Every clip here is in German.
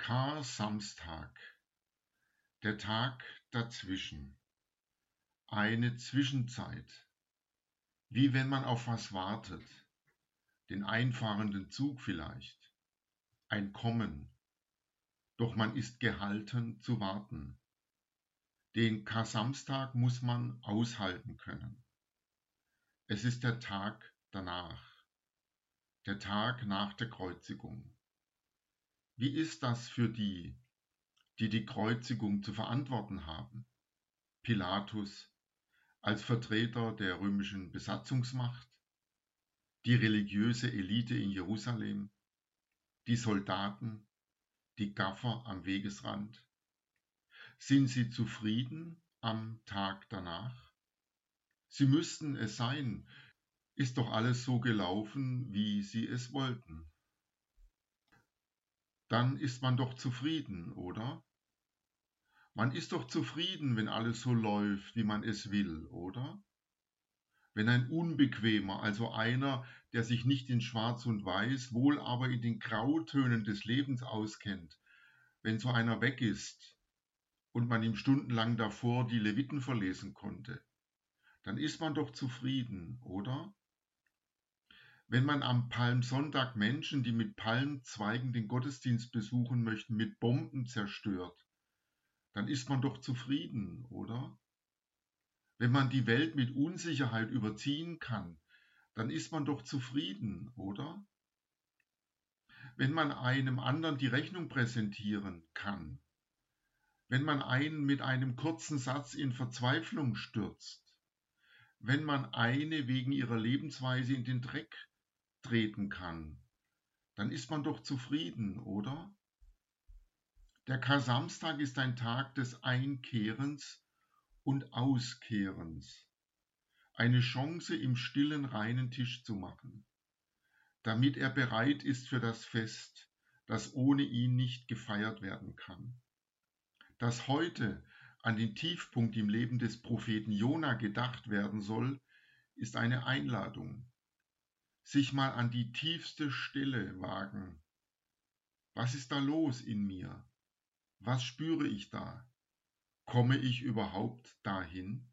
Kar-Samstag, der Tag dazwischen, eine Zwischenzeit, wie wenn man auf was wartet, den einfahrenden Zug vielleicht, ein Kommen, doch man ist gehalten zu warten. Den Kar-Samstag muss man aushalten können. Es ist der Tag danach, der Tag nach der Kreuzigung. Wie ist das für die, die die Kreuzigung zu verantworten haben? Pilatus als Vertreter der römischen Besatzungsmacht, die religiöse Elite in Jerusalem, die Soldaten, die Gaffer am Wegesrand. Sind sie zufrieden am Tag danach? Sie müssten es sein, ist doch alles so gelaufen, wie sie es wollten. Dann ist man doch zufrieden, oder? Man ist doch zufrieden, wenn alles so läuft, wie man es will, oder? Wenn ein Unbequemer, also einer, der sich nicht in Schwarz und Weiß, wohl aber in den Grautönen des Lebens auskennt, wenn so einer weg ist und man ihm stundenlang davor die Leviten verlesen konnte, dann ist man doch zufrieden, oder? Wenn man am Palmsonntag Menschen, die mit Palmzweigen den Gottesdienst besuchen möchten, mit Bomben zerstört, dann ist man doch zufrieden, oder? Wenn man die Welt mit Unsicherheit überziehen kann, dann ist man doch zufrieden, oder? Wenn man einem anderen die Rechnung präsentieren kann, wenn man einen mit einem kurzen Satz in Verzweiflung stürzt, wenn man eine wegen ihrer Lebensweise in den Dreck treten kann, dann ist man doch zufrieden, oder? Der Kar-Samstag ist ein Tag des Einkehrens und Auskehrens, eine Chance, im stillen reinen Tisch zu machen, damit er bereit ist für das Fest, das ohne ihn nicht gefeiert werden kann. Dass heute an den Tiefpunkt im Leben des Propheten Jona gedacht werden soll, ist eine Einladung. Sich mal an die tiefste Stelle wagen. Was ist da los in mir? Was spüre ich da? Komme ich überhaupt dahin?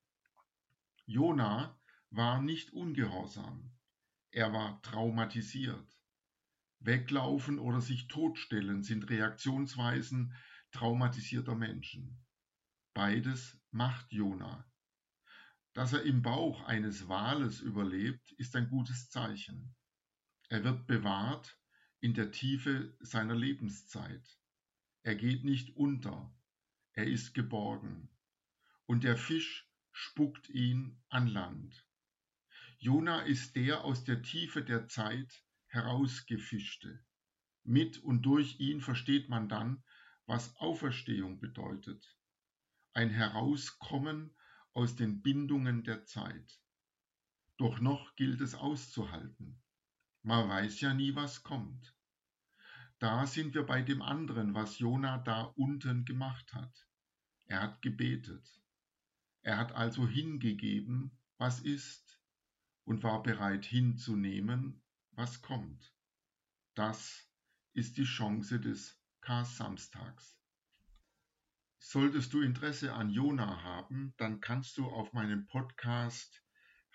Jona war nicht ungehorsam. Er war traumatisiert. Weglaufen oder sich totstellen sind Reaktionsweisen traumatisierter Menschen. Beides macht Jona. Dass er im Bauch eines Wales überlebt, ist ein gutes Zeichen. Er wird bewahrt in der Tiefe seiner Lebenszeit. Er geht nicht unter, er ist geborgen. Und der Fisch spuckt ihn an Land. Jona ist der aus der Tiefe der Zeit herausgefischte. Mit und durch ihn versteht man dann, was Auferstehung bedeutet. Ein Herauskommen aus den Bindungen der Zeit. Doch noch gilt es auszuhalten. Man weiß ja nie, was kommt. Da sind wir bei dem anderen, was Jona da unten gemacht hat. Er hat gebetet. Er hat also hingegeben, was ist, und war bereit hinzunehmen, was kommt. Das ist die Chance des Kar-Samstags. Solltest du Interesse an Jona haben, dann kannst du auf meinem Podcast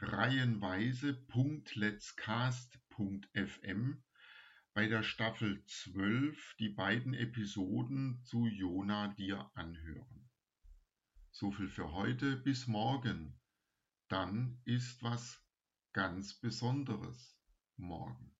reihenweise.letscast.fm bei der Staffel 12 die beiden Episoden zu Jona dir anhören. So viel für heute, bis morgen. Dann ist was ganz Besonderes morgen.